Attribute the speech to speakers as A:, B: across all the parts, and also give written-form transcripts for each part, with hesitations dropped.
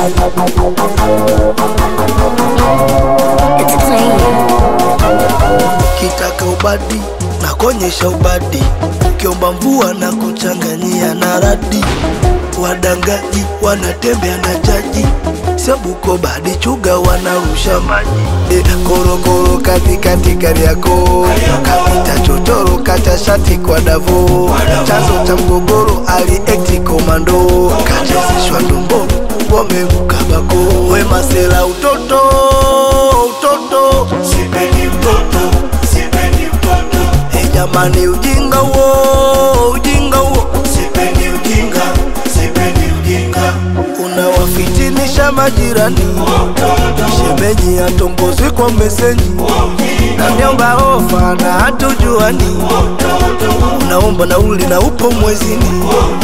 A: Kitaka ubadi na kuonyesha ubadi, ukiomba mvua na kuchanganyia na radi. Wadangaji wanatembea na chaji, Sabuko badi chuga wanarusha maji. Korokoro katikati Kariakoo, kapita chochoro kacha shati kwa Davo. Chanzo cha mgogoro aliekti komando, kachezeshwa ndombo wamevuka bako. We masela utoto, utoto, sipendi utoto, sipendi utoto. Hey jamani ujinga huo, ujinga huo, sipendi ujinga, sipendi ujinga. Unawafitinisha majirani, shemeji atongozwi kwa meseji, na miomba ofa na hatujuani. Unaomba nauli na upo mwezini.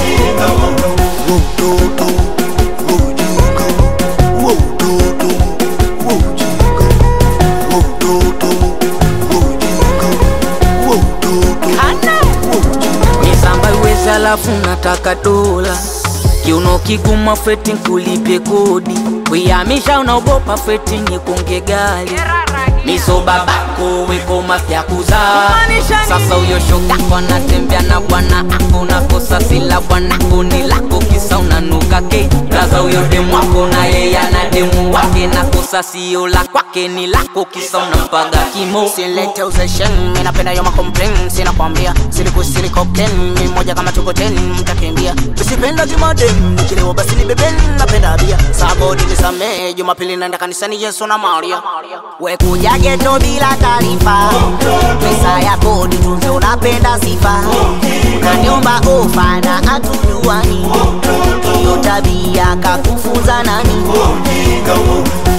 A: Utoto, ujinga, utoto, ujinga, utoto, ujinga, utoto, ujinga.
B: Nisamba uwezi alafu nataka dola, kiuno kiguma feti nkulipie kodi. Kuyamisha unaogopa feti nyekunge gali, miso babako weko mafya kuzaa. Sasa uyo shoka kwa natembea na bwana ako, nakosa sila bwana koni lako kisa unanuka ke. Raza uyo demu wako na yeye na demu wake, nakosa siyo la kwake ni lako kisa unampaga kimo.
C: Silete uzeshen, minapenda yoma complain. Sina kwambia, sili cocaine, mi moja kama tuko 10, mtakimbia. Usipenda jumadem, nikilewa basi ni beben. Napenda abia, sabodi nisame, Jumapili naenda kanisani Yesu na Maria. We kuja geto bila taarifa, pesa ya kodi tunze unapenda sifa. Unaniomba ofa na hatujuani, hiyo tabia kakufunza nani?